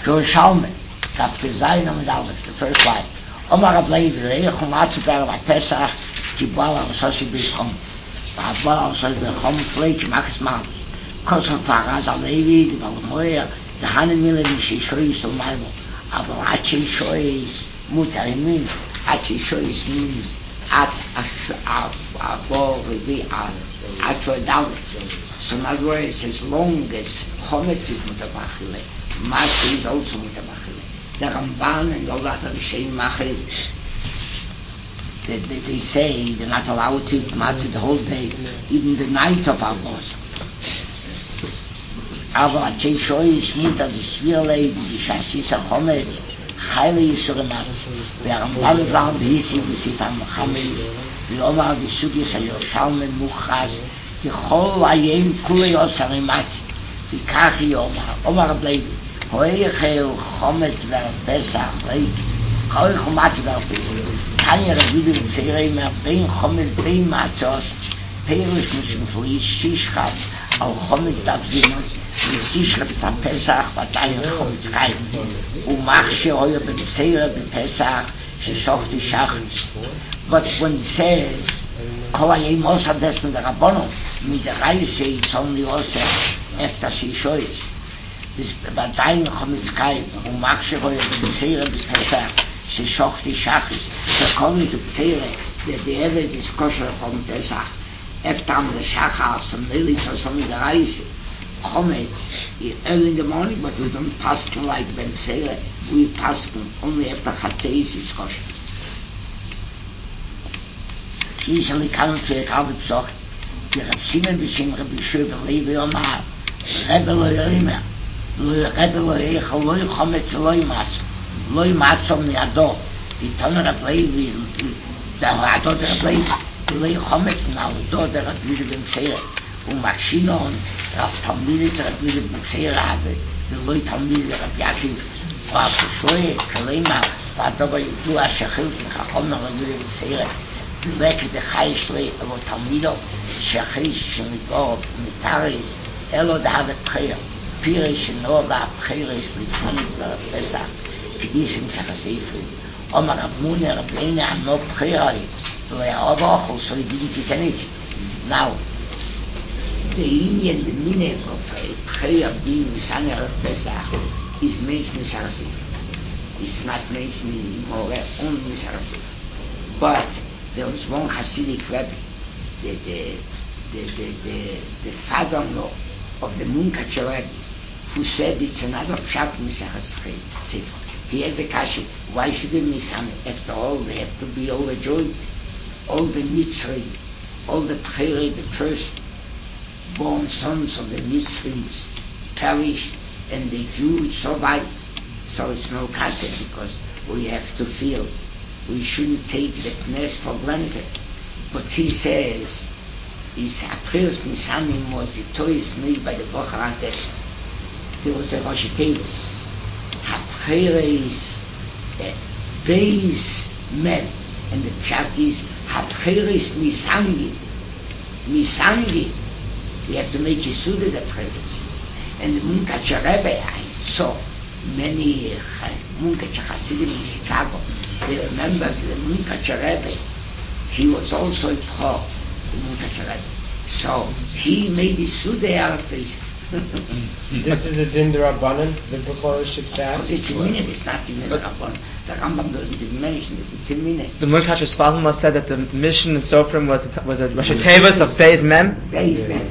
Yerushalmi, Chapter Zayin Amud Aleph, the first line. Omar Ablevi, Reich Umatzu Ber Pesach, Kibala Ososi B'Chom. V'Habala Ososi B'Chom, Fleik Makas Malus. Kosan Faraz Alevi, the Balamoya, the Hanamila Mishishoyis Omaylo. Aber Achi Shoyis, Mutar means, Achi Shoyis means, At Abo Revi Atro Dalit. So in other words, as long as Chometz is Mutabachile, Matzah is also Mutabachile. The Ramban and all that are the same Machir. They say they're not allowed to eat Matzah the whole day, even the night of Avos. Aber Achi Shoyis Mutar the Shvirle, the Shasisa Chometz, highly Yisur Matzah. והרמב"ן ז"ל והסיב בסעיף המחמס ואומר דסוגיה של ירושלמי מוכרז תכל היום כולי עושר מסי וכך אומר רב לוי הויכל חומץ ופסח ליק הויכל מצה ופסח תניא רב יהודה בצעירי בין חומץ בין מצות פירוש משמפליש שישחת על חומץ דבזינות ושישחת הפסח ותניא חומץ קיים ומחשי הויה בצעירי בפסח ששוחתי שחריס. But when it says כל היום עושה דס מדרבנו מדרייסה it's only עושה אפתר שישויס ועדיין חומץ קיים ומחשי הויה בצעירי בפסח ששוחתי שחריס שכל איזה בצעירי לדעבד יש כושר חום פסח אפתר לשחר סמלית עושה מדרייסה Chometz early in the morning, but we don't pass to like Ben Seira. We pass only after Chatzeis is kosher. Usually come to a Kalbi Psoch. The Reb Simon B'Shem Reb Yeshua Levi Omar Rebbe lo yoimer Rebbe lo yoichel lo Chometz lo matzah miado. The Toner Reb Levi the Adot Reb Levi lo Chometz now the Adot Reb Yeshua Ben Seira ומחשיnon רב תלמידת רב יהודה בן habe ולא תלמיד רב יעקב והפשועה כלימה והדובר ידוע שחילת מחכום רב יהודה בן סעירה ולקט החייש לי אלו תלמידו שחיש שמתגור מתאריס אלו דהבת בחירה פירש שנור והבחירס לפני ברב פסח קדיסים סחסיפו אומר רב מונה רב עיני ענו בחירה ולא יעוב אוכל so he didn't eat anything. Now the Indian, the meaning of a prayer being Misana of Pesach is mentioned in Sarasif. It's not mentioned in Moreh, only in Sarasif. But there was one Hasidic Rebbe, the father-in-law of the Munkacher Rebbe, who said it's another pshat Misarasif. He has a kasha. Why should they Misana? After all, they have to be overjoyed. All the Mitzri, all the prayer, the first born sons of the Mitzrims perished and the Jews survived. So it's no kasha because we have to feel we shouldn't take the Knes for granted. But he says, his April's Nisanim was a toys made by the Bochar HaZecher. There was a Rosh Tevis. April's Beis Mem. And the chat is April's Nisangi. Nisangi. We have to make Yisuda the prayers. And the Munkacher Rebbe, I saw many Munkacher Hasidim in Chicago. They remember the Munkacher Rebbe. He was also a pro, the Munkacher Rebbe. So he made Yisuda out of this. This is a Din D'Rabbanan, the Bechorah should fast? It's a minute, it's not even a Rabbanan. The Rambam doesn't even mention it, it's a minute. The Munkacher's father said that the mission in Sofrim was a Rosh Tevis of Beis Mem. Beis Mem.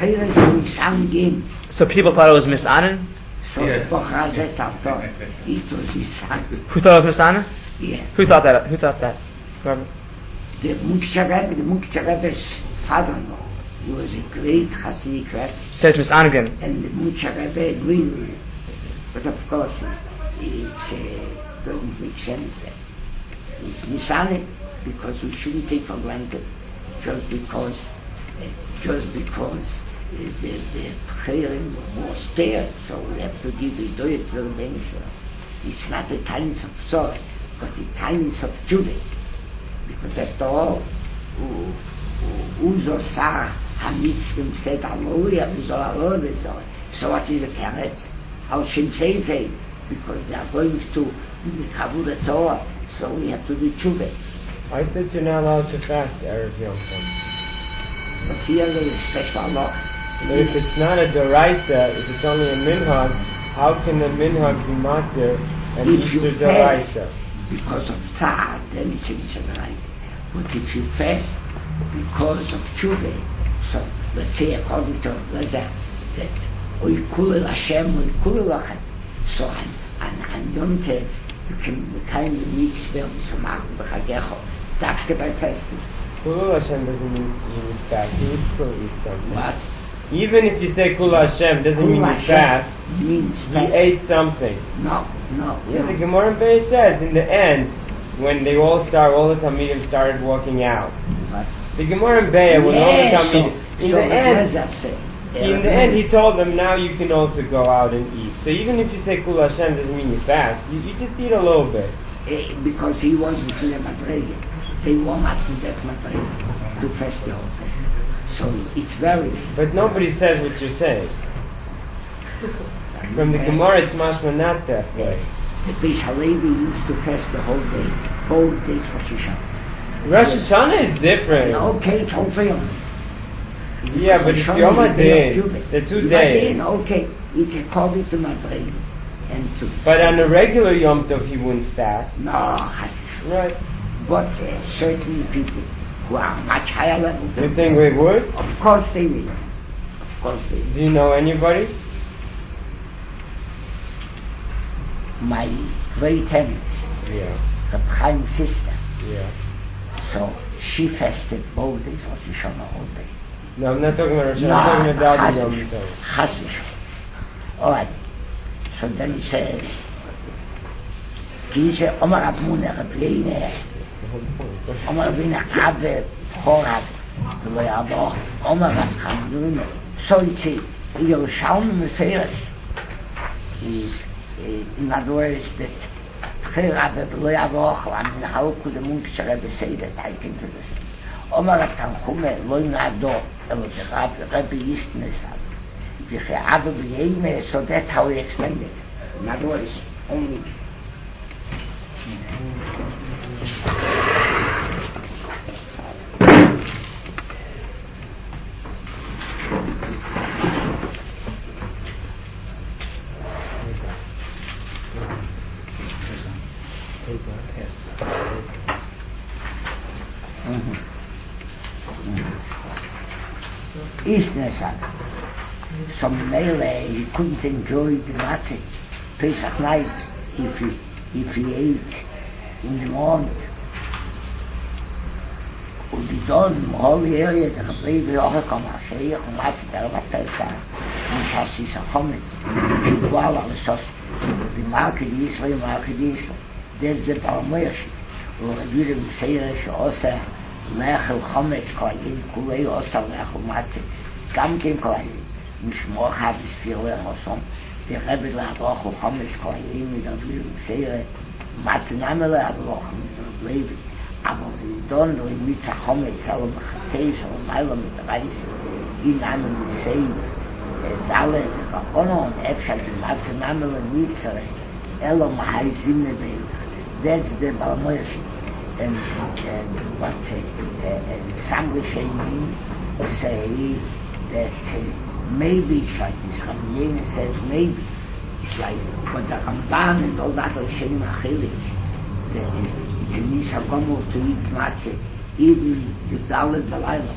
So people thought it was Misanin? So the Bochar HaZecher thought it was Misanin. Who thought it was Misanin? Yeah. Who thought that? The Munkacher Rebbe's father-in-law. He was a great Hasidic Rebbe. So it's Misanin. And the Munkacher Rebbe agreed with it. But of course, it doesn't make sense then. It's Misanin because we shouldn't take for granted just because the prayer was spared, so we have to give the doyet for the benefit. It's not the kindness of sorrow, but the kindness of Judah. Because after all, Uzo Sar HaMitzrim said, Hallelujah, so what is the teretz? Al Shem Seifei, because they are going to the Kabul Torah, so we have to do tshuva. I thought you're not allowed to fast Erev Yom Tov. But here there is special law. But if it's not a Doraisa, if it's only a Minhag, how can the Minhag be Matzir and If you Easter fast Doraisa? because of tzad, then it's an Doraisa. But if you fast because of tshuva, so let's say according to Lezer, that Oikulel Hashem, Oikulel Lachem. So on Yom Tov, you can kind of mitzvah, so machen b'chagecho, dafke by fasting. Kulul Hashem doesn't mean you would fast. You would still eat something. What? Even if you say Kul Hashem, doesn't mean you fast. Means You fast. ate something. No. Yeah, the Gemara in Beis says in the end, when they all the Talmidim started walking out. What? The Gemara in Beis, when all the Talmidim, in the end, he told them, now you can also go out and eat. So even if you say Kul Hashem, doesn't mean you fast. You just eat a little bit. Because he wasn't in the Madrege. They were not in that Madrege to fast the whole thing. So it varies. But nobody says what you're saying. From the Gemara, it's mashma not that way. The Beis Halevi used to fast the whole day, both days Rosh Hashanah. Rosh Hashanah is different. Okay, it's all for Yom. Yeah, but it's Yom HaDin, the 2 days. Okay, it's according to Madrege. But on a regular Yom Tov, he wouldn't fast. No, has to. Right. But certain people who are much higher level than You think they would? Of course they will. Do you know anybody? My great aunt, Yeah. Reb Chaim's sister, Yeah. so she fasted both days Rosh Hashanah all day. No, I'm not talking about Rosh Hashanah, I'm talking about Yom Tov. Chas v'shalom. All right. So then he says, Kise Omar Abmune Rabbeine, Omar Rabbeine Abbe Chorav, V'lo Yaboch, Omar Rabbeine, so it's a Yerushalmi Meferish. Is in other words that Rabbe V'lo Yaboch, I mean how could the Munch Rebbe say that? I think to this. Omar Rabbeine Lo Yado, Elo the Rabbe Yistnes. So that's how he explained it. In other words, only. Isnesag. So Mele, he couldn't enjoy the Matzah Pesach night if he ate in the morning. Und die Don, holy area, the Rebbe auch gekommen, Sheikh und Matzah Berba Pesach, nicht als diese Chometz, die Kuala, die Marke die Israel, that's the Paramoyashit. Und Rebbe Musayra, שעושה לאכול חומץ כהים, כולי עושה לאכול Matzah, גם כן כהים. משמור חבס פירוי הרסון, תרבי להברוך וחומץ כהים מדרבי ומסיירה, מצנם אלה הברוך מדרבי, אבל דון למיץ החומץ אלו מחצי שלו מיילה מדרייס, איננו מסי דלת רבונון, אפשר מצנם אלה מיצרה, אלו מחייזים נביל. That's the Balmoyashit. And what some Rishonim say that maybe it's like this. Rabbi says maybe it's like, but the Ramban and all that Rishonim Achilik, that it's a Nisha Gomel to eat matzah even Yudalet Balayla.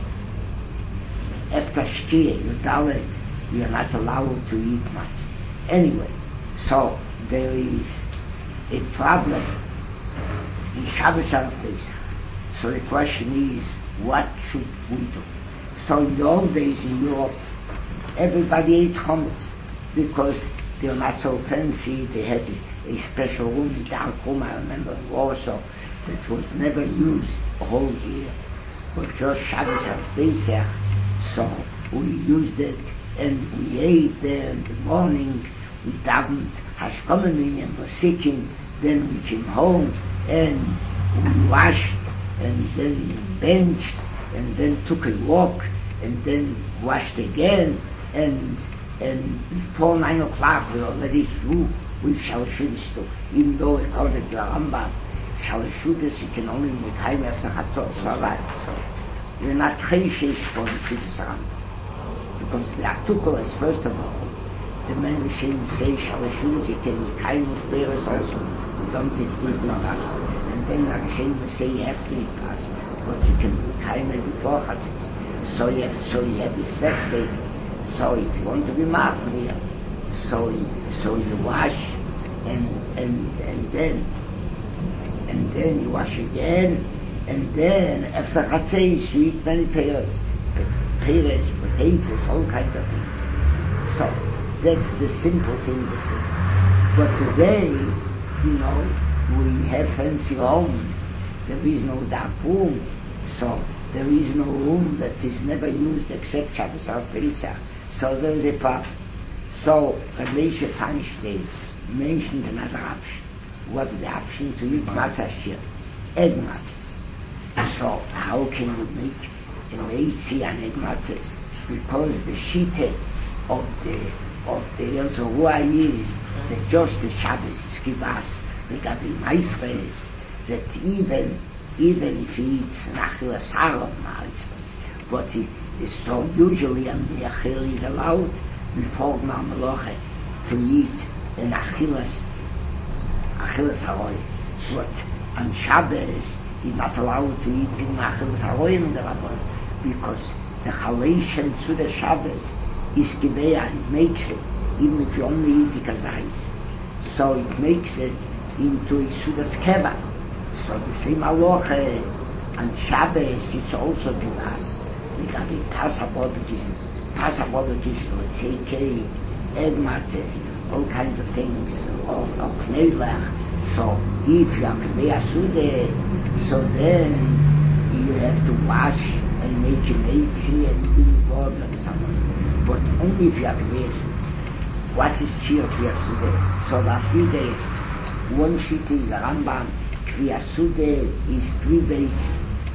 After Shkia, Yudalet, we are not allowed to eat matzah. Anyway, so there is a problem in Shabbos and Pesach. So the question is, what should we do? So in the old days in Europe, everybody ate chametz because they were not so fancy. They had a special room, the dark room, I remember in Warsaw, that was never used a whole year, but just Shabbos and Pesach. So we used it and we ate there in the morning. We davened Hashkamen Minyan Vasikin. Then we came home and we washed and then benched and then took a walk and then washed again, and before 9 o'clock we're already through with Shalashudis too. Even though we called it the Rambam, Shalashudis you can only make time after Chatzot, so alright, so we're not Cheshish for the Shudis Rambam. Because the Atukul is first of all, the man Rishem say Shalashudis you can make time of Beres also, you don't have to eat in Pas. And then the Rishem say you have to eat Pas, but you can make time before Chatzot. So you have this next week. So if you want to be machmir, so you wash and then you wash again, and then after chatzos you eat many pears, potatoes, all kinds of things. So that's the simple thing with this. But today, we have fancy homes. There is no dark room, so there is no room that is never used except Shabbos or Pesach. So there is a problem. So Moshe Feinstein mentioned another option. What's the option? To eat matzah shir, egg matzahs. So how can you make a meitzi and egg matzahs? Because the shite of the Yezorua is that just the Shabbos is kibas, the Gabi Maisres, that even if he eats nachila salam, but so usually a meichel is allowed before Ma'amaloche to eat an achilas haroy. But on Shabbos he's not allowed to eat in achilas haroy in the Rabbon, because the chalation to the Shabbos is kibeya, it makes it, even if you only eat the kazayis. So it makes it into a sudas keva. So the same halacha on Shabbos is also kibas. We got a passabobages, let's say cake, egg matzahs, all kinds of things, or knedlach. So if you have kibei sude, so then you have to wash and make a meitzi and do the problem and something. But only if you have kibei sude. What is Shir Kibei Sude? So there are 3 days. One sheet is a Rambam. Kibei Sude is 3 days,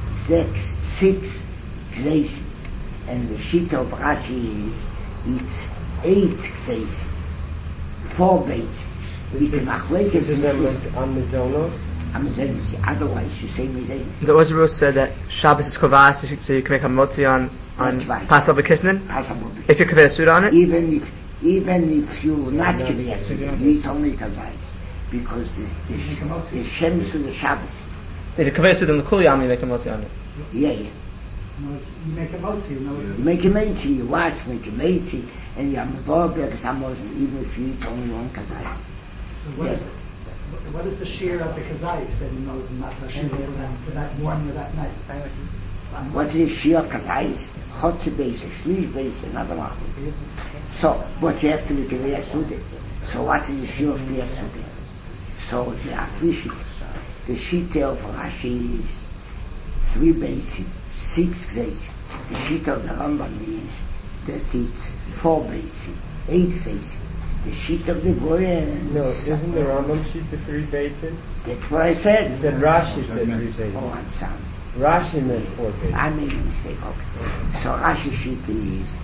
6 gzeis, and the sheet of Rashi is it's 8 gzeis, 4 days. It's a machlekes on Mizonos. Otherwise you say Mizonos. The Ozerus said that Shabbos is kovas, so you can make a motzi on Pasal B'Kisnin. If you kibei suda on it, even if you not kibei suda, you eat only kazayis, because the shems of the Shabbos. So if you kibei suda in the Kul Yam, you make a motzi on it. Yeah. You make a motzi, You make a meitzi, you wash, make a meitzi, and you have a vorberg, even if you eat only one kazayis. So what is the shear of the kazayis that he knows not so shear for that morning or that night? What's the shear of kazayis? Chotze base, shlish base, another machloek. So, but you have to be kibei sude. So what is the shear of kibei sude? So there are 3 sheets. The sheet of Rashi is 3 bases, 6 gzeis. The sheet of the Rambam is that it's 4 bases, 8 gzeis. The sheet of the Goyen. No, isn't the Rambam sheet the 3 basin? That's what I said. You said Rashi said 3 basin. Oh, I'm sorry. Rashi meant 4 basin. I made a mistake. Okay. So Rashi sheet is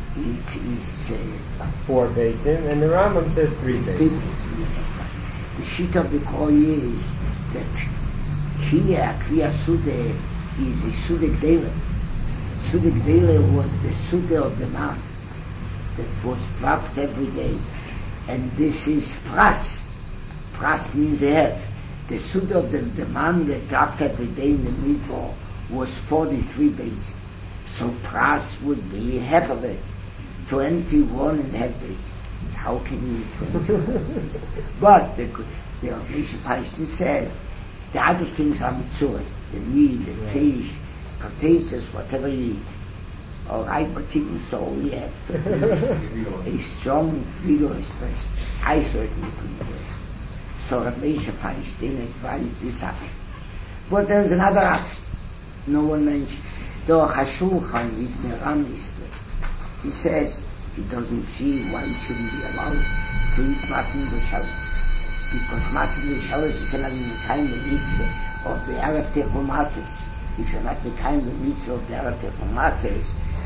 4 basin, and the Rambam says 3 basin. The sheet of the Goyen is that here Kriya Sude is a Sude Gdele. Sude Gdele was the Sude of the man that was dropped every day. And this is Pras. Pras means a head. The Sude of the man that dropped every day in the midbar was 43 days. So Pras would be half of it. 21.5 days. How can you eat 21? But the Moshe Feinstein said, the other things are mitzvah, the meat, the fish, potatoes, whatever you eat. All right, but even so, you have to be a strong, vigorous person. I certainly couldn't do it. So Moshe Feinstein advised this option. But there's another option. No one mentions. Though HaShulchan is Meramis. He says he doesn't see why you shouldn't be allowed to eat matzah b'Shabbos. Because matzah b'Shabbos you cannot be mekayim the mitzvah of the Erev Techul Matzahs. If you're not mekayim the mitzvah of the Erev Techul Matzahs,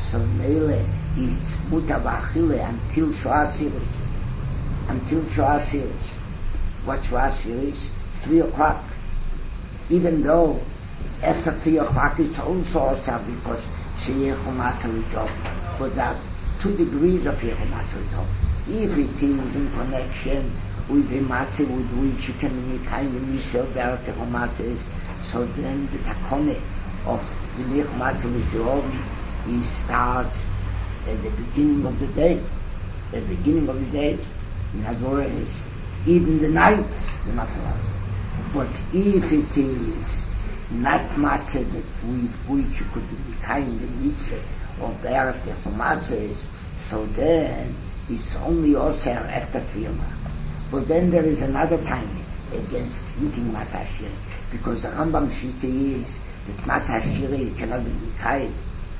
So Mele is Mutavachile until Shoasiris. Until Shoasiris. What Shoasiris? 3 o'clock. Even though after 3 o'clock it's also Osar because Sheyechumatzah Tov. But there are 2 degrees of Yechumatzah Tov. If it is in connection with the matzah with which you can make kind of mitzvah about the matzahs, so then the takone of the matzah with the oven is starts at the beginning of the day. The beginning of the day, in other words, even the night, you're not allowed. But if it is not matzah that with which you could be kind of mitzvah or bear the matzahs, so then it's only also after 3 o'clock. But then there is another time against eating matzah shireh, because the Rambam Shita is that matzah shireh cannot be mikayim.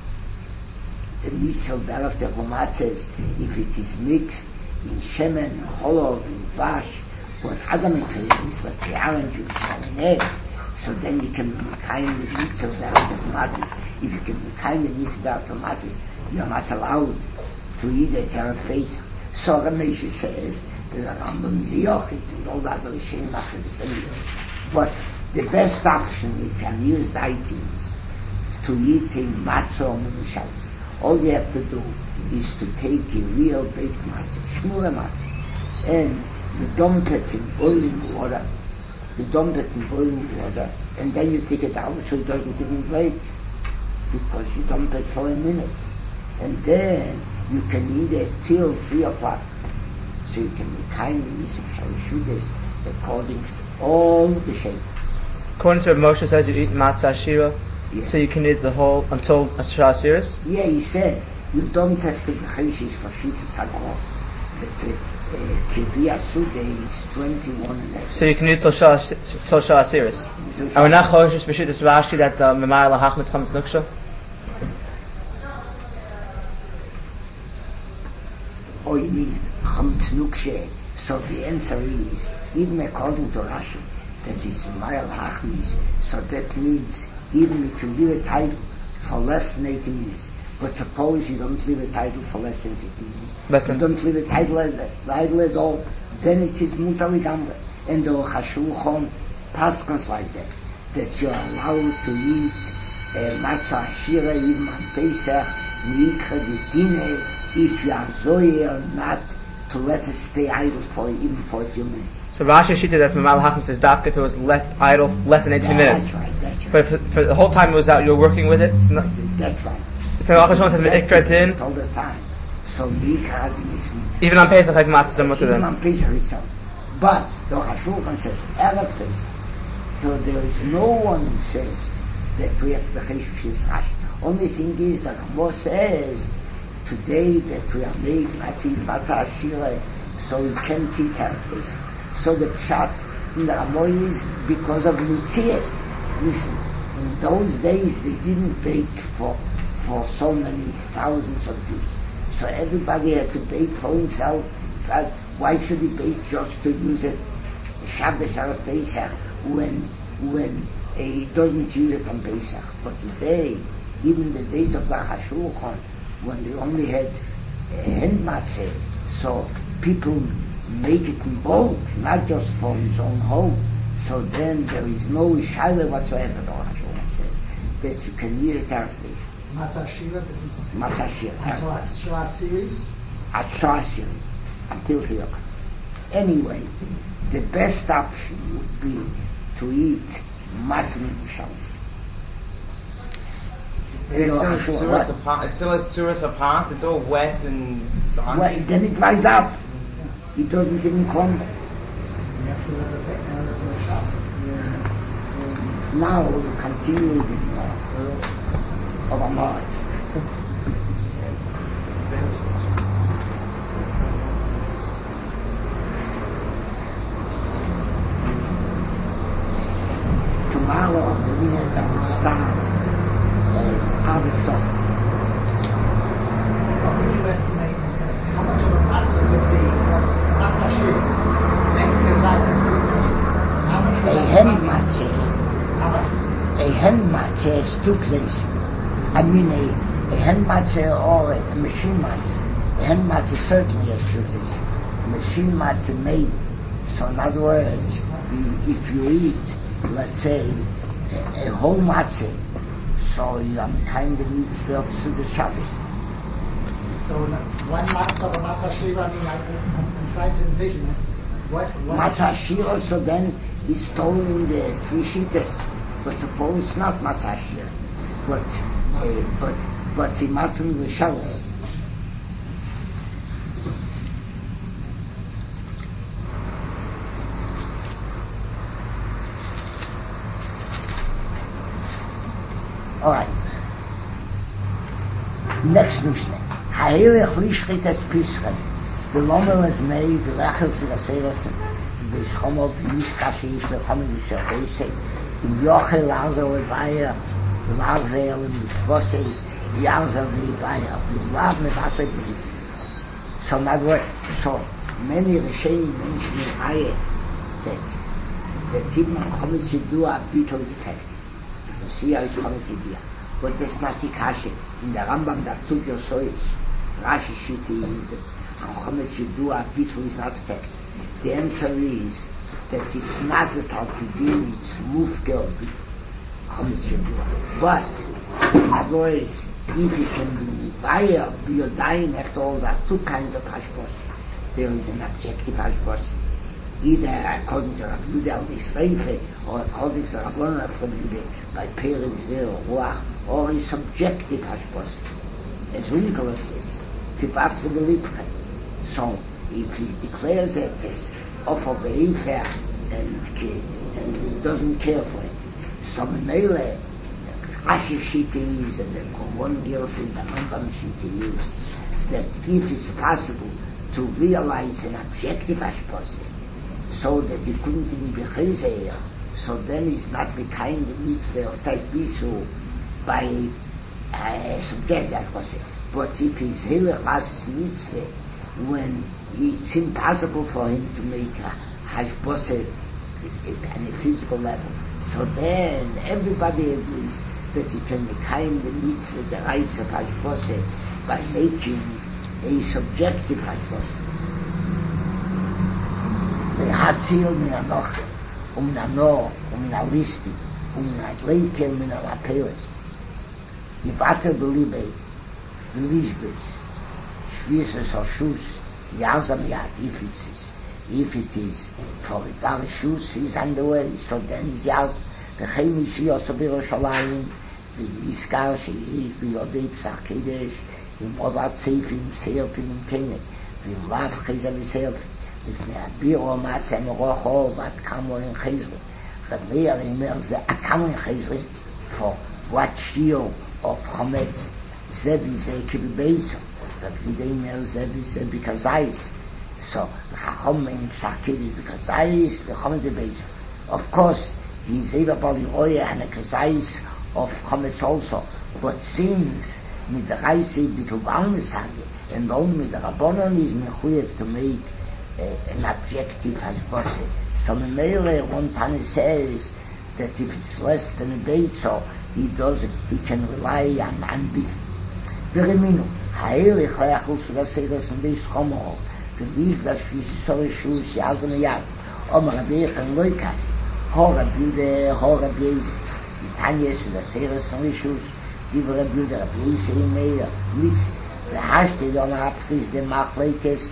The mitzvah of the matzahs, if it is mixed in shemen, in cholov, in vash, but Adam and Krish, let's say orange juice and eggs, so then you can be mikayim the mitzvah of the matzahs. If you can be mikayim the mitzvah of the matzahs, you're not allowed to eat it on a face. So Ramesh says that the Rambam is yochid and all that other shame after the video. But the best option with unused items to eat in matzah or munishals. All you have to do is to take a real baked matzah, shmura matzah, and you dump it in boiling water. You dump it in boiling water, and then you take it out so it doesn't even break, because you dump it for a minute. And then you can eat it till 3 o'clock. So you can be kind of easy Shalshudas according to all the shape. According to what Moshe says, you eat matzah shira, so you can eat the whole until Shoasiris? Yeah, he said, you don't have to be chayshish for Shitas HaGor. That's it. Kiviyah Sude is 21 and a half. So you can eat till Shoasiris? And we're not chayshish for Shitas Rashi that's Memar Lahachmet Chametz Nuksha? Oh, you mean Chametz Nukshe? So the answer is, even according to Rashi, that is Ma'al Hachmis, so that means even if you leave a title for less than 80 minutes, but suppose you don't leave a title for less than 50 minutes, you don't leave a title at all, then it is Mutar Ligamre. And the Chashulchon paskons like that you're allowed to eat matzah shira even on Pesach, Mikra de Dine, if you are Zoya or not, to let it stay idle even for a few minutes. So Rashi Shita that Mamal Hachmet says dafka if it was left idle less than 18 minutes. That's right. But for the whole time it was out, you were working with it. It's not. That's right. So Allah says Mikra Din all the time. So Mikra Din is even on Pesach like matzah mutter then. Even on Pesach itself. But the Chashulchan says Erev Pesach. So there is no one who says that we have to be Cheshushis Rashi. Only thing is that Rambam says today that we are made not to eat matzah shira, so we can't eat Erev Pesach. So the pshat in the Ramoy is because of Mitzias. Listen, in those days they didn't bake for so many thousands of Jews. So everybody had to bake for himself. But why should he bake just to use it Shabbos or Pesach when he doesn't use it on Pesach? But today, even the days of the Hashulchan, when they only had hand matzah, so people make it in bulk, not just for his own home. So then there is no shaila whatsoever, the Hashulchan says, that you can eat it out of Pesach. Matzah shira, this is Matzah shira. until Shoasiris? At Shoasiris, until 3 o'clock. Anyway, the best option would be to eat matzah mushals. It's still a Tzuras Hapas, it's all wet and sun. Well, then it dries up. It doesn't even crumble. You have to let the shots. Now we'll continue with of our hearts. Tomorrow the minutes I will start Abisah. What would you estimate how much of a matzah would be matzah shira? A hen matzah is 2 places. I mean a A hand matzah or a machine matzah. A hand matzah certainly has two things. A machine matzah maybe. So in other words, if you eat, let's say, a whole matzah, so you are kind of mitzvah of Suda Shabbos. So one matzah or matzah shira, I'm trying to envision it. What matzah shira, so then is told in the three shitas. But suppose it's not matzah shira, but the matzah of the Shabbos. All right. Next Mishnah. Ha'elech lishchit es pischa. V'lomel es mei v'lechel z'raseros v'ischomo v'yiskashi ish l'chomi v'sherbeise im yochel l'arza v'vaya l'arza elim v'svose v'yarza v'vaya v'lav mevase v'yi. So in other words, so many Rishonim mention in Ayah that even chometz yidua bittul is effective. See how it's chometz yidua. But that's not the kasha. In the Rambam that took your soils, Rashi Shiti is that chometz yidua bittul is not effective. The answer is that it's not the talpidin, it's mufke of bittul. Chometz yidua. But in other words, if it can be via biyodayim after all that, two kinds of hashbos. There is an objective hashbos, either according to Rabbi Yehuda al Yisreife, or according to Rabbanan from Yehuda by Perek Zeh or Ruach, or a subjective hashbos. As Nicholas says, Tibat Lipre. So if he declares that it's off of the Eifer and he doesn't care for it, so Mele, Rashi Shita is, and the one girls in the Rambam Shita is, that if it's possible to realize an objective hashbos, so that he couldn't even be chazer, so then he's not the kind of mitzvah of type bisu by subjective hashbos. But if he's hilach as mitzvah, when it's impossible for him to make a hashbos on a physical level, so then everybody agrees that he can make kind of mitzvah the rise of hashbos by making a subjective hashbos. Hatzil min anoch, min ano, min alisti, min adleike, min alapeles. Yivater belibei, belishbes, shvises or shus, yazam yad, if it is for the bar shus, he's on the way, so then he's yazam. The chemishi also biroshalayim, the iskar sheyiv, the yodei psach kedesh, im ovat seifim, seifim, im kene, v'im lav cheza v'seifim. If the Biro Matzah Merocho at Kamon in Chizri, Rabbi Elimer at Kamon in Chizri for what shiur of Chometz Zebi Zekibi Beiso. Rabbi Elimer Zebi Zebi Kazayis. So Chachom in Psakiri Kazayis, the Chometz Beiso. Of course, he is able to Oya and a Kazayis of Chometz also. But since with the Raisi Bitul Balmisage and only the Rabbanon is mechuyev to make an objective hashbos. So Mele one time says that if it's less than a beit, so he can rely on unbeaten. Veriminu, ha'elich ha'achul suvasegas and beis chomo, v'liv b'ashvisisore shus yazan yad, omar abiyach and loikach, ho Rabbi Yeis, Titanya suvasegas and shus, diva Rabbi Yeis meir, mitz, v'hashte yom ha'apchis de machlekes,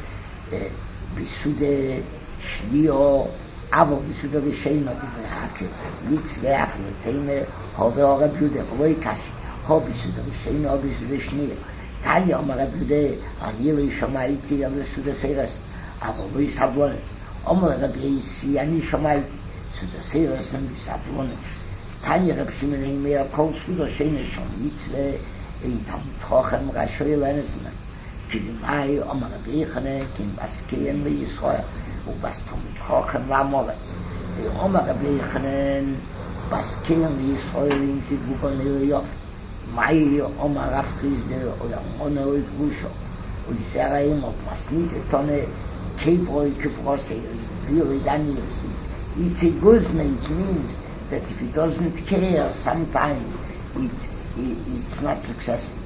bisude shlio avo bisude risheino divrei hakel mitzvah neteme hove Rabbi Yehuda loikash ho bisude risheino ho bisude shnio Tanya omar Rabbi Yehuda ani lo shomaiti al bisude seres avo lo yisavlones omar Rabbi Yeis ani shomaiti bisude seres and yisavlones Tanya Rabbi Shimon Eimer kol bisude risheino shon mitzvah in tam trochem rashoy lenesman Kidimai Omar Rabbi Yochanan Kim Baskein LiYisrael Ubastam Chochem LaMoretz. The Omar Rabbi Yochanan Baskein LiYisrael in Zivugon LiYof. Mai Omar Rabchiz de Oyamone Oivusho Uyzeraim of Masnite Tone Kebroy Kebrose Viri Daniel says it's a guzme. It means that if he doesn't care, sometimes it's not successful.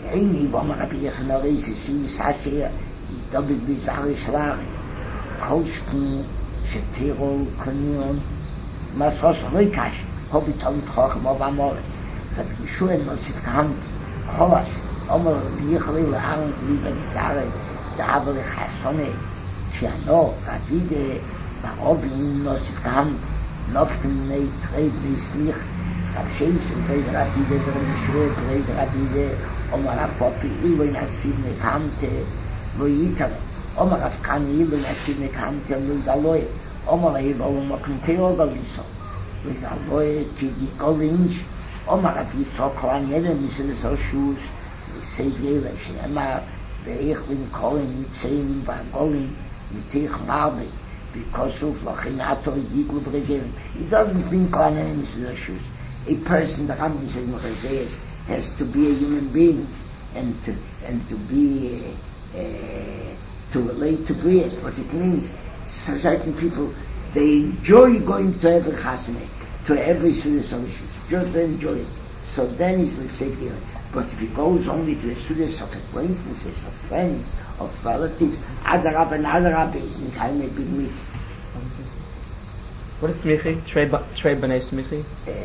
Any woman up here can always see Sasha, double bizarre slag, Kolschken, Shetero, Konion, Masos Rikash, Hobbiton Trochen of Amolis, but the Schuhen was it hand, Holash, Omer, Bichli, Lang, Lieben, Sare, the Habel Hassone, Shiano, Ravide, Barobin, Nosif Hand, Loften, Nate, Trade, Nislich, Rashems, Great Rapide, Schuhe, Great Rapide, Omer Apopi, Ilwin Asine Kante, Loitere, Omer Afkani, Ilwin Asine Kante, Lugaloy, Omer Evo, Mokanteo Galiso, Lugaloy, Kigi Golinch, Omer Aviso, Klanere, Mrs. Shoes, the Save Emma, the Echlin Colin, with saying by Golin, with Tech Marbe, because of Lachinato, Yiglu Brigade. It doesn't mean Klanere, Mrs. Shoes. A person, the Rambam says, Nochedeus, has to be a human being and to be to relate to Brias, but it means certain people they enjoy going to every chasne, to every Sudas, just enjoy it. So then he's like safe here. But if he goes only to the Sudas of acquaintances, of friends, of relatives, Adarab and Adarab is in kind of big miss. What is smichi? Trey b'nei smichi?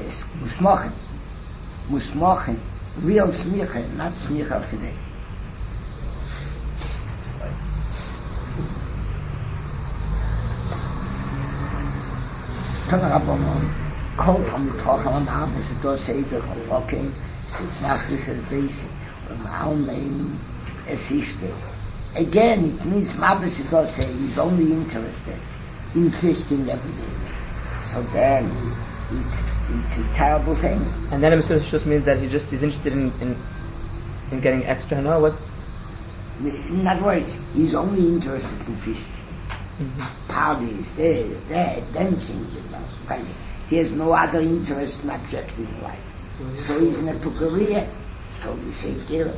Musmochen. Real smicha, not smicha of today. Tana Rabbanon, Kol Tam Tocham Am, es do Sefer Cholokim, sit Nachrish as Beisi, Malmein Esiste. Again, it means Mabes do say he's only interested in feasting every day. So then it's a terrible thing. And then it just means that he's interested in getting extra hana. What? In other words, he's only interested in feasting. Parties, there, dancing, he has no other interest in objective life. So he's in a pukaria, so he said, Gera.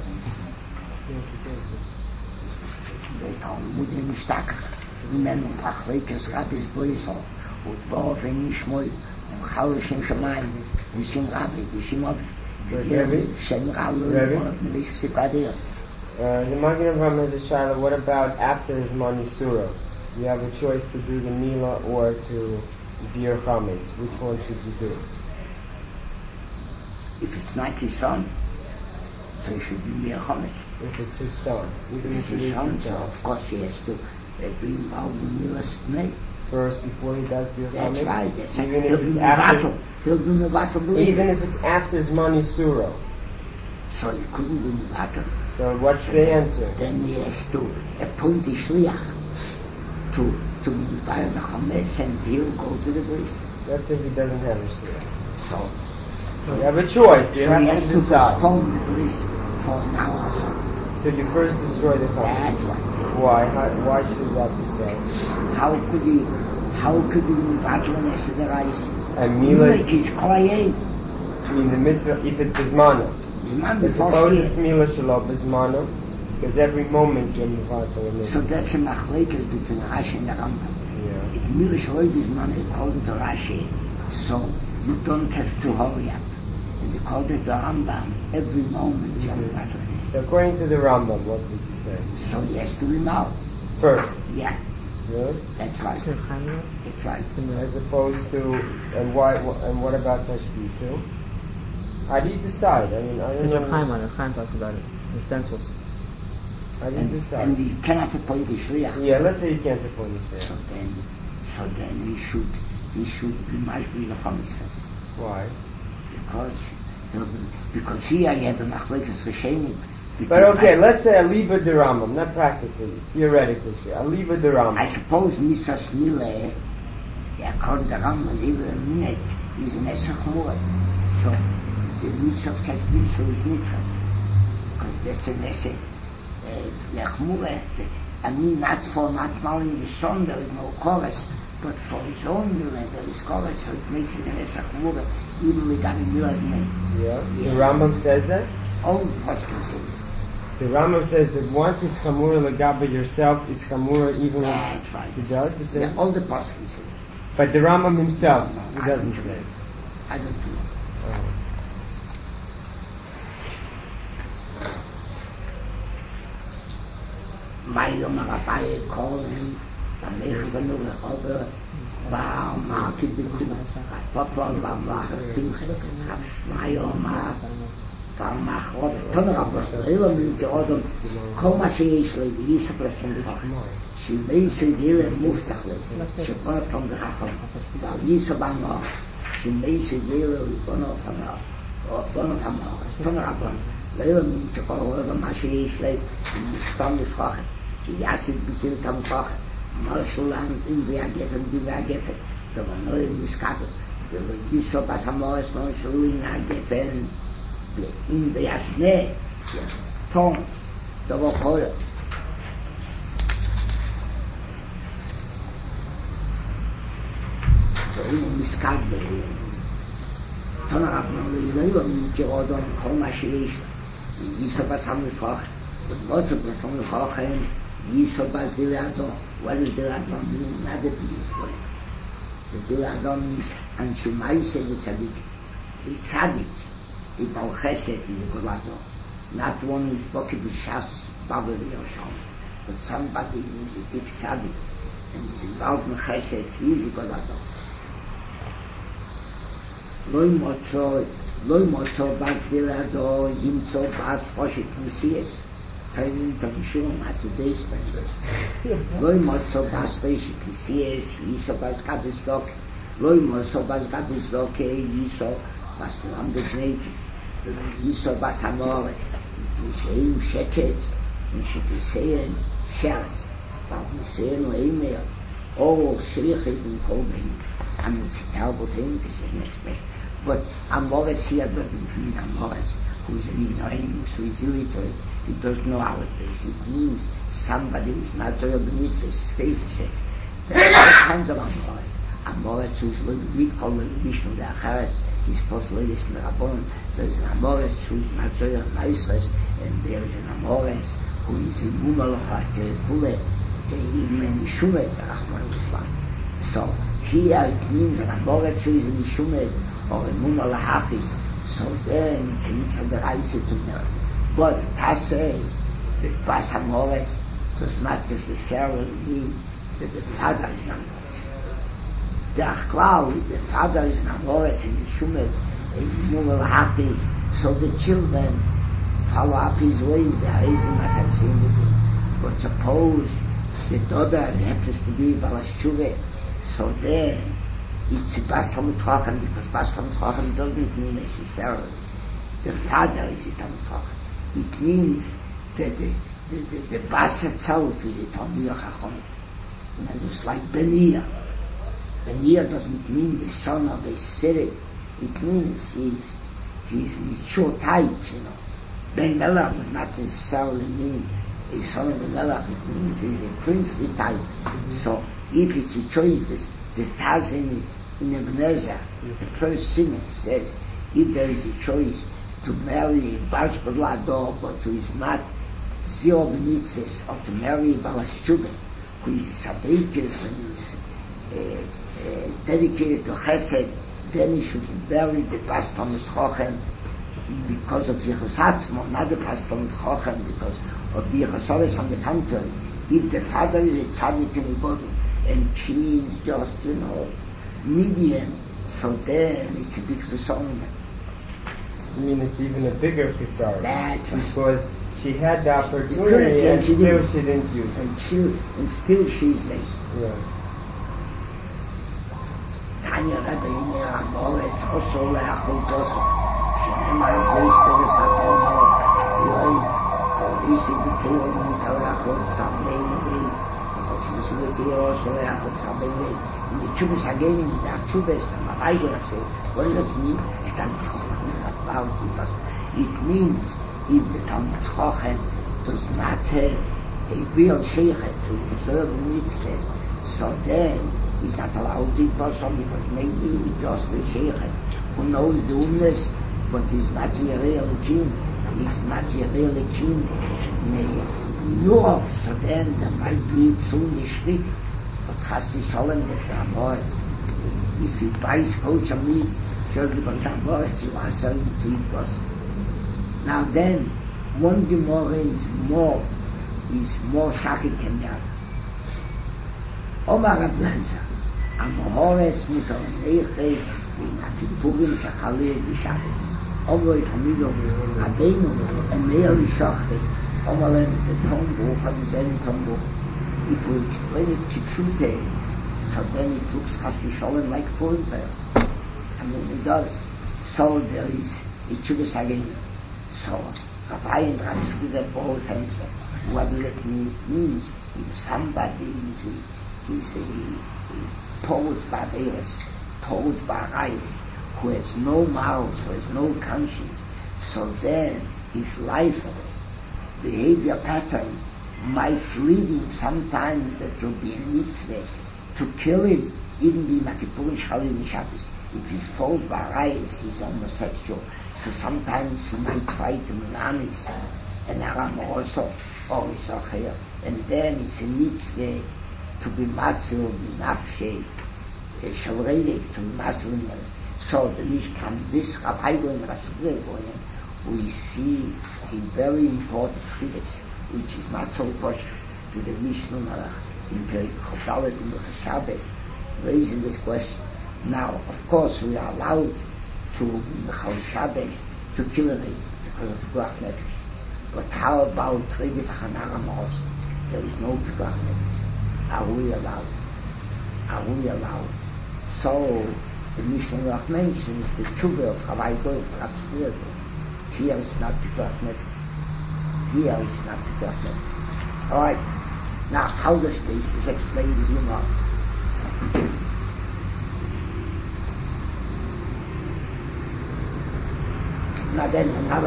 They told him, Mudim Shtak, Nennen Pachleikes Rabbis Boisel, Udvor Venishmoy, Chalashim Shamayim, Vishim Rabbi, Vishim Obi, Shem Rabbi, one of the basic Sikadir. The Magen Avraham has a shayla, what about after his Mani Surah? You have a choice to do the Mila or to beer chametz. Which one should you do? If it's not his son, so he should be beer chametz. If it's his son. If it's his son, so of course he has to be involved in Mila's name. First, before he does beer chametz? That's right. That's even right. If it's after, he'll do Nevato. Even if it's after his Mani Surah. So he couldn't do Nevato. So what's the answer? Then he has to appoint the shliach to buy the chametz and he'll go to the priest. That's if he doesn't have a shliach. So you have a choice. You so have he has to to decide. postpone the priest for an hour or so. So you first destroy the chametz. That's right. Why? Why should that be so? How could he battle an Esederais? And Mila is Koyed. I mean the mitzvah, if it's Bismano. Suppose it's Mila Shalom Bismano, because every moment you're Mivato. So that's a machlekes between Rashi and the Rambam. Yeah. If Mila Shalom Bismano, according to Rashi, so you don't have to hurry up. And according to the Rambam, every moment you're Mivato. So according to the Rambam, what would you say? So he has to be now. First. Yeah. Good. That's right. That's right. As opposed to, and what about Tashbisu? How do you decide? I mean, I don't know. Chaim talks about it. The stencils. How do you decide? And he cannot appoint a shliach. Yeah, let's say he can't appoint a shliach. So then he should be mashbi the chametz. Why? Because here I have a machlekes rishenim. But okay, let's say I leave a Rambam, not practically, theoretically. I leave a Rambam. I suppose Mr. Smile, according to Rambam, even a minute is an esachmur. So the mitzvah of Tzadkisu is nitras. Because that's an esach. Lechmure, I mean, not mal in the sun, there is no chorus, but for its own milah, there is chorus, so it makes it an esachmur, even without a milah's name. Yeah. The Rambam says that? All the poskim say it. The Rambam says that once it's chamura legaba yourself, it's chamura even when that's right. He does? He says? Yeah, all the poskim say it. But the Rambam himself, No, he doesn't say it. I don't know. Mailo Marabai calling, and they have another over. Wow, Market the Papa, Baba, Pink, Mayo, Machop, Tonerabos, Elam, the Odom, Komashishly, Yisapres from the Fach. She made Sigil and Mustachli, she brought from the Rachel, Yisabama, she made Sigil and Bonofana, or Bonofama, Tonerabon, Elam, the Odom, Mashishly, Stomach Fach, Yasid Bisil Tamfach, Marshland in the Agefen, the Agefen, the one in this cabin, the Yisabasamoras, Marshall in Agefen. In the Asne, thorns, the Vokoya. So in this cabin, Tonarabno, the Leon, Kirodon, Komashish, Yisabas Hamifach, the Motzabas from the Fachen, Yisabas Dilado, what is Diladon mean? Not the biggest point. The Diladon means, and she might say the Tzadik, the Tzadik. The Baal Chesed is a good ladder. Not one who's Boki B'Shas, Babel Yoshon, but somebody who's a big tzaddik and is involved in Chesed, he is a good ladder. Loi Motzo Bas Dilado, Yimtzo Bas Choshit Nisias, President of Yishum at today's president. Loi Motzo Bas Choshit Nisias, Yiso Bas Gabizdok, Loi Motzo Bas Gabizdok, Yiso was the Landesnägis, the Yiso Bas Hamoretz, the Sheim Sheketz, and she could say in Sheretz, but we say no email, all Shrichit and Kolbein, and it's a terrible thing, this is an expression. But Amoretz here doesn't mean Amoretz, who is an ignoramus, who is illiterate, he doesn't know how it is. It means somebody who is not so of the mitzvah, Stacey says. There are all kinds of Amoretz. Amoretz who's we call the Mishnah the Acharetz, he's supposed to ladies in the Rabbon. There is an Amoretz who is not so of Maisres, and there is an Amoretz who is in Mumalachat, Pule, even in Mishumet, Rahman Islam. So here it means an Amoretz who is in Mishumet, or in Mumalachis, so then it's a mitzvah the Reise to know. But Taz says that Bas Amoretz does not necessarily mean that the father is an Amoretz. The Achklau, the father is an Amoretz in Mishumet, in Mumalachis, so the children follow up his ways, they are raising as I've seen with him. But suppose the daughter happens to be Balas Tshuve, so then it's Bas Talmud Chacham, because Bas Talmud Chacham doesn't mean necessarily the father is a Talmud Chacham. It means that the Bas itself is a Talmud Chacham. And it's like Beniah. Beniah doesn't mean the son of a Sirik. It means he's mature type, you know. Ben Melach does not necessarily mean a son of a Melach. It means he's a princely type. So if it's a choice, the Taz in Ebenezer, the first singer says, if there is a choice to marry Bas B'Lador, but who is not zero b'mitzvahs, or to marry Balas Tshuva, who is Sadekis and is dedicated to Chesed, then he should marry the Bas Talmud Chochem because of Yichus Atzmo, not the Bas Talmud Chochem because of the Yichus Ores. On the contrary, if the father is a tzaddik in the bottom, and she is just, you know, medium, so then it's a big chesron. I mean, it's even a bigger chesron. That's because she had the opportunity and still she didn't use it. And still she's late. Yeah. Tanya Rebbe in der Amoretz, also Leachol Gossip. She never exists in the Sakomo, Yoi, Korisi B'Teiro, Mutal Leachol, Samlein, Korisi B'Teiro, also Leachol, Samlein. In the Chubis again, in the Chubis, the Maraygor have said, what does it mean? It's Talmud Chochem about it. It means if the Talmud Chochem does not have a real sheikhet to observe mitzvahs, so then he's not allowed to person because maybe just the sheikhet who knows the umnes, but he's not a real king. He's not a real king. So then there might be soon the shrit. But has to show him that more. If you buy kosher meat, just because I'm more, you want to eat kosher. Now then, one Gemara is more is more shakit than the other. Omar Ablaza, Amores Mutter Neiche, in Akipurim Shachalei B'Shabbos. Omar Tamido, Adeinu, and Meiri Shochte, Omar is a tombo, Hamizeni tombo. If we explain it Kipshute, so then it looks Chasvi Sholem like Purim there. I mean, it does. So there is, it should be again. So, Rabbi and Ratzki, they're both answer. What does it mean? It means if somebody is a poet by Eres, poet by Reis, who has no morals, who has no conscience, so then his life, behavior pattern might lead him sometimes that will be a mitzvah to kill him, even be Makipurim Shchalim Shabbos. If he's posed by Reis, he's homosexual, so sometimes he might try to Munanis, and Aram also, or Isacher, and then it's a mitzvah to be matzil, binafshe, shalredek, to be matzil in them. So the Mishkan, this Rabbi Goyen, we see a very important chiddush, which is not so posh to the Mishnah in Perik Chodalet in the Shabbos, raising this question. Now, of course, we are allowed to Mechal Shabbos to kill a lady because of Pikuach Nefesh. But how about Redi Tachanara Mos? There is no Pikuach Nefesh. Are we allowed? Are we allowed? So, the Mishnah mentions the Tshuva of Rabbi Goyen, perhaps here is not Pikuach Nefesh. Here is not Pikuach Nefesh. All right. Now, how does this is explained, as you know? Now then, another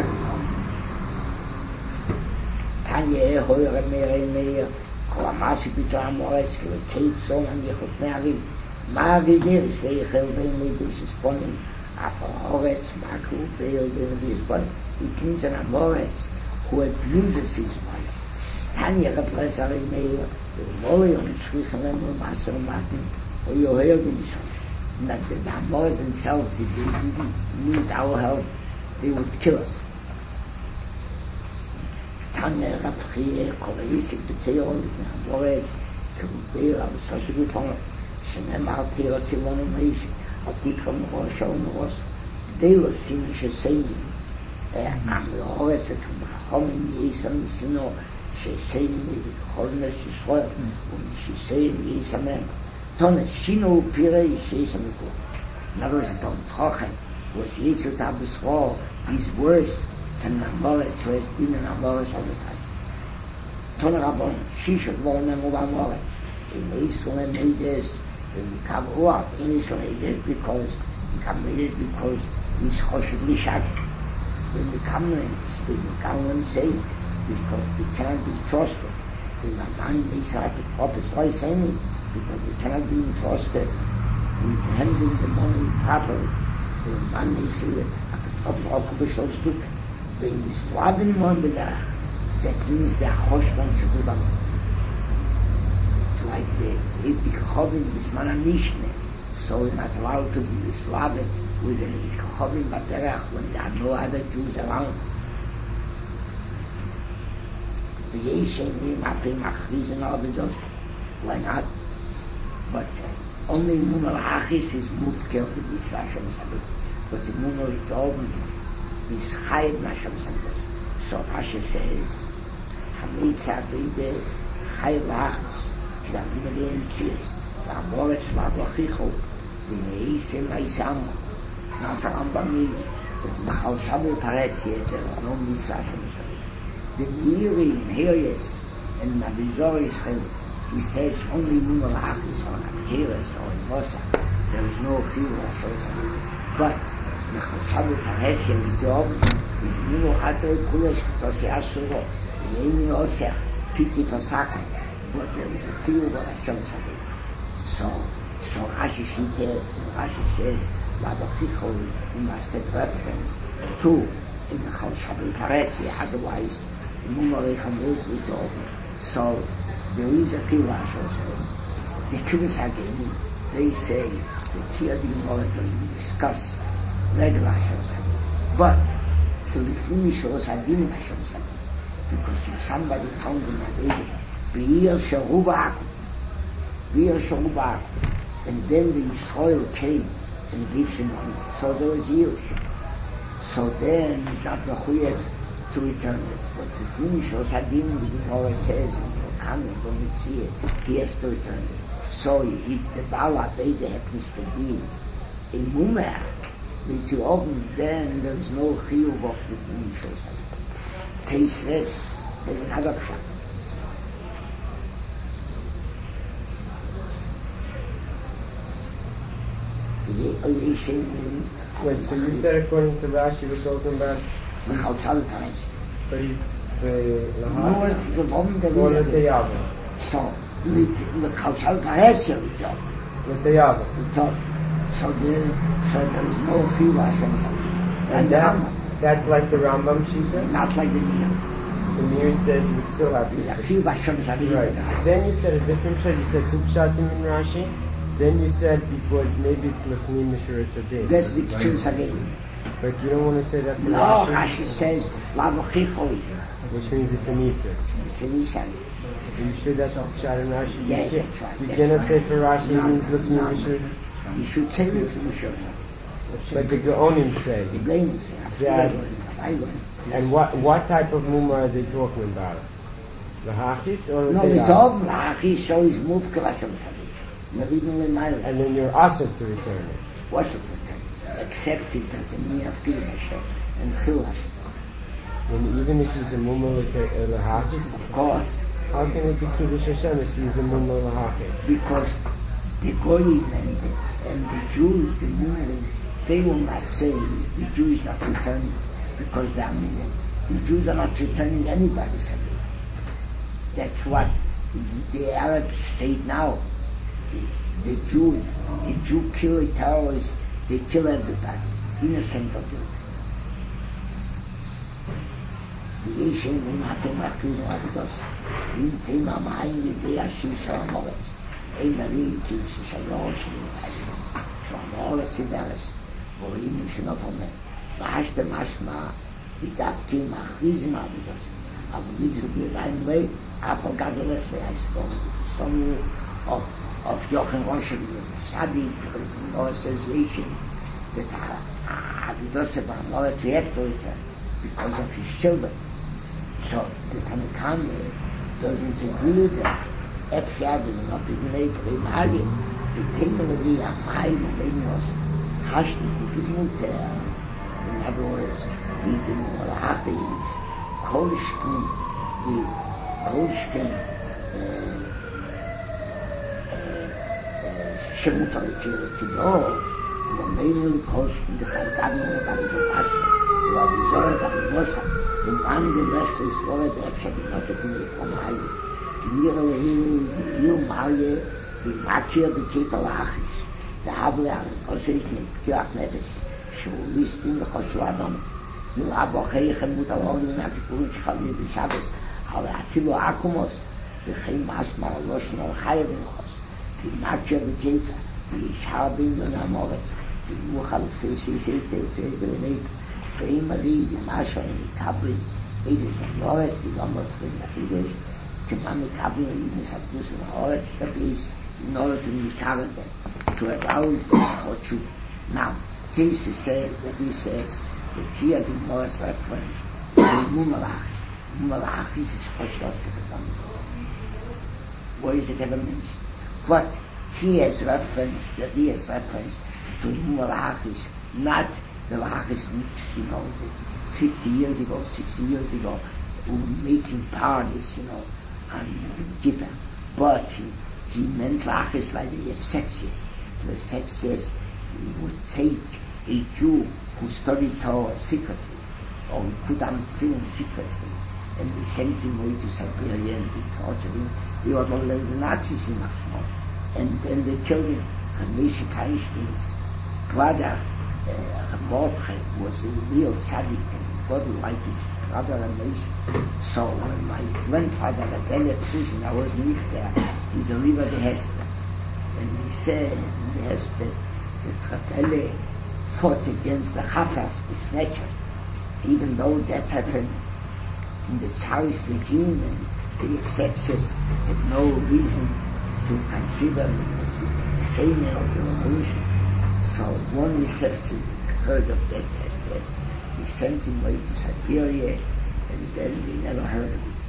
Tanya, Hoyer, Meir, Kolamashi, Pito, Amores, Kate, so and Yechot Me'arim, Ma'avi, Deris, Veichel, Vein, Levish, Sponim, Aporetz, Maku, Veil, Veil, Sponim. It means an Amores who abuses his wife. Tanya, Repressor, Meir, Volion, Schrichen, Master, Martin, or Yoher, Vinson. That the Amores themselves, if they didn't need our help, they would kill us. Tanya Rapchie, Koleisik, Beteol, Amores, Kubeir, Sosibuton, Shenemar, Tira, Tzilon, Meish, Atikram, Rosh, Rosh, Delo, Sin, Shesein, Amores, Chomim, Yisam, Sino, Shesein, Holmes, Yisrael, Shesein, Yisamen, Tone, Shino, Pire, Shesam, in other words, Tom Trochen, was Yitzhak Abisro is worse than Amoritz, who has been in Amoritz all the time. Tona Rabon, Shishot, Volnem, Amoritz. In Israel, made this, when we come up in Israel, made it because he's Choshev Lishag. When we come in, we come safe because we cannot be trusted. In my mind, Israel, the prophets are saying, because we cannot be trusted with handling the money properly. Man is here, ob Stück, wenn die Slaven wollen wieder, that means the Achoshvan Shadubam. Like the Ethik Chovin is man a Mishne, so we're not allowed to be Slaven with an Ethik Chovin Baterach when there are no other Jews around. The Yeshem Rim Apim Achrizin Abidos, why not? But only Mumal Achis is moved care of the Mitzvah Hashem Sabit. But the Mumal Itoven is Chayim Hashem Sabit. So Rashi says, Hamitza Bide Chayim Lachis, Shadavim Eliyim Tzias, V'amoretz V'avochicho, V'neisim V'isamo. Now the Rambam means that Machal Shabbos Paretzi, there is no Mitzvah Hashem Sabit. The Meiri in Herius and Nabizor Yisrael, he says only Mumal Achis or Nabkiris or in Mosa. There is no Chiyuv Hashem Sabit. But the Chashabu Paresi and the job is Mumu Chatoi Kulesh Ktosi Asuro, Yeni Oseh, Piti Pasaka, but there is a Chiyuv Hashem Sabit. So Rashi Shite, Rashi says, Labachicho, we must have reference to in the Chashabu Paresi, otherwise Mumu Rechem is the job. So there is a Chiyuv Hashem Sabit. The Chiyuv again, they say the Tzia Gemara doesn't discuss regular Hashem Sabit, but the Lifnei Shoros Adinim Hashem Sabit. Because if somebody found in a baby, Be'ir Sharubak, and then the Israel came and gave him money. So there was years. So then he's not required to return it. But the finish was Hadin, the Gemara says, in Yochanan, when we see it, he has to return it. So if the Baal Abeda happens to be in Mumah, which you open, then there's no chiyuv of the finish was Hadin. Tasteless, there's another pshat. Wait, so you said according to Rashi we're talking about but he's more the so the Chalchal Paresia with the Yavah. So there is no Chiva Hashem. And that's like the Rambam Shita? Not like the Mir. The Mir says you would still have Chiva Hashem. Right. Then you said a different shot. You said two pshatim in Rashi. Then you said because maybe it's Lefnim Mishur Sadeh. That's the Kichum Sadeh. But you don't want to say that for no, Rashi? No, Rashi says Lavochichoi. Which means it's an Isur. It's an Isur. Are you sure that's the pshat in Rashi? Yes, that's right. You cannot say for Rashi it means Lefnim Mishur? You should say Lefnim Mishur Sadeh. But the Gaonim say the Gaonim say that. And what type of mumma are they talking about? The Hachis or no, the Tov, the Hachis, so is moved Kavasham Sadeh. And then you're asked to return it. What's it return? Except it doesn't mean Kiddush Hashem and Chil Hashem. And even if he's a Mumma L'Hachis? Of course. How can it be Kiddush Hashem if he's a Mumma L'Hachis? Because the Goyim and the Jews, the Muslims, they will not say the Jew is not returning because they are Muslim. The Jews are not returning anybody's Sabbath. That's what the Arabs say now. The Jew kill a terrorist, they kill everybody, innocent or guilty. The Yeshem in Hatem Rakuz Ravidos, in Tema Mayin Yidei Hashim Shalom Oretz, Ein Marin Ki Shishayosh V'Yidayim, Shalom Oretz Yidares, Vorim Yishnof Omen, V'Hashtem Hashma, Yidapkim Achrizim Ravidos, Avlizu B'Yidayim Lei, Apol Gadoles Le'Aiskom, Somu of Yochen Roshel, Sadi, the Association, that Avidos Oretz we have to return because of his children. So the Tanakame doesn't agree with that. F. Yadin, not even April, Mali, the Temelari, Amai, the Lenos, Hashti, Kufimuter, in other words, he's in Malachis, Kolshkin, the Kolshkin, Shemutar, Kido, mainly Kolshkin, the Chalgadno, Babizopasa, Babizor, in one the rest is for the Efshat, not the Pinay from Hayi. You Maye, the Makia, the Ketalachis, the Havla, Osik, Kiach Nefesh, Shulis in the Koshuadam, you Abochech and Mutalon, Natikun, Chali, the Shabbos, Halakilu Akumos, the Chimasma, Roshan, Hayavos, the Makia, the Keta, the Shabin, the Namovets, the Mukhal, Faces, the Primary, the Marshal, and the Kabli, it is not knowledge, the number of the English, Kimami Kabli, even Sabus and knowledge, the place, in order to be calendar, to arouse the Hochu. Now, case to say that we says, the Tia did Morris reference to Mumalachis. Mumalachis is Hoshlos to the Dhamma. Where is it ever mentioned? But he has reference to Mumalachis, not the Lachis, 50 years ago, 60 years ago, making parties, and Kippur. But he meant Lachis like the Efsexius. The Efsexius would take a Jew who studied Torah secretly, or who put on film secretly, and they sent him away to Siberia and they tortured him. They were all the Nazis in Machmor. And then they killed him. Ramesh Feinstein's brother, Mordechai, was a real tzaddik, and God liked his brother Ramesh. So when my grandfather, the Bennett Fusion, I was lived there, he delivered the hesped. And he said in the hesped that Rabele fought against the Chafas, the snatchers, even though that happened in the Tsarist regime, and the Exexes had no reason to consider him as the savior of the revolution. So one Lisevsky heard of that aspect. He sent him away to Siberia, and then they never heard of it.